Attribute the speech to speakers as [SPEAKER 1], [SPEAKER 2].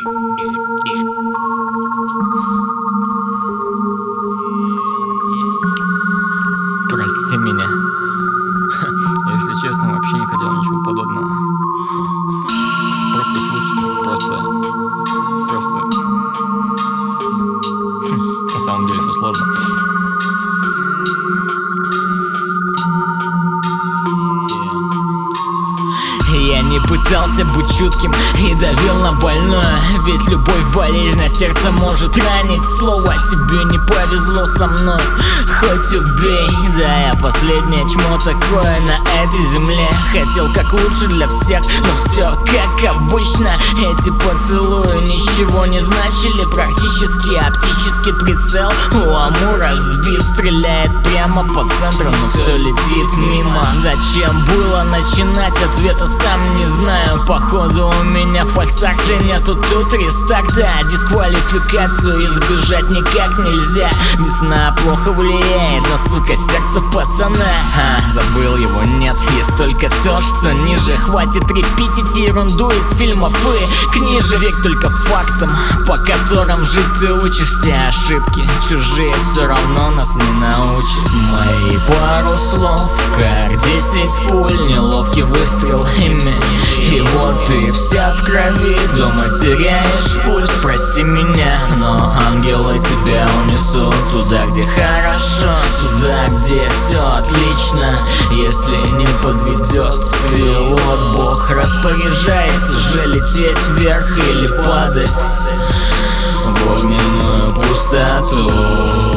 [SPEAKER 1] Прости меня. Если честно, вообще не хотел ничего подобного. Просто случай. Просто. На самом деле все сложно.
[SPEAKER 2] Я не пытался быть чутким и давил на больное. Ведь любовь болезнь, а сердце может ранить. Слово тебе не повезло со мной, хоть убей. Да, я последнее чмо такое на этой земле. Хотел как лучше для всех, но все как обычно. Эти поцелуи ничего не значили. Практически оптический прицел у Амура сбит. Стреляет прямо по центру, но все летит мимо. Зачем было начинать? Ответа сам не знаю. Походу у меня фальстарта нету, тут рестарта. Дисквалификацию избежать никак нельзя. Весна плохо влияет на, сука, сердце пацана. Забыл его, нет, есть только то, что ниже. Хватит репетить ерунду из фильмов и книжек. Век только фактом, по которым жить ты учишься. Ошибки чужие все равно нас не научат. Мои пару слов, как 10 пуль, неловкий выстрел ими. И вот ты вся в крови, дома теряешь пульс. Прости меня, но ангелы тебя унесут туда, где хорошо, туда, где все отлично. Если не подведет пилот, Бог распоряжается же лететь вверх или падать в огненную пустоту.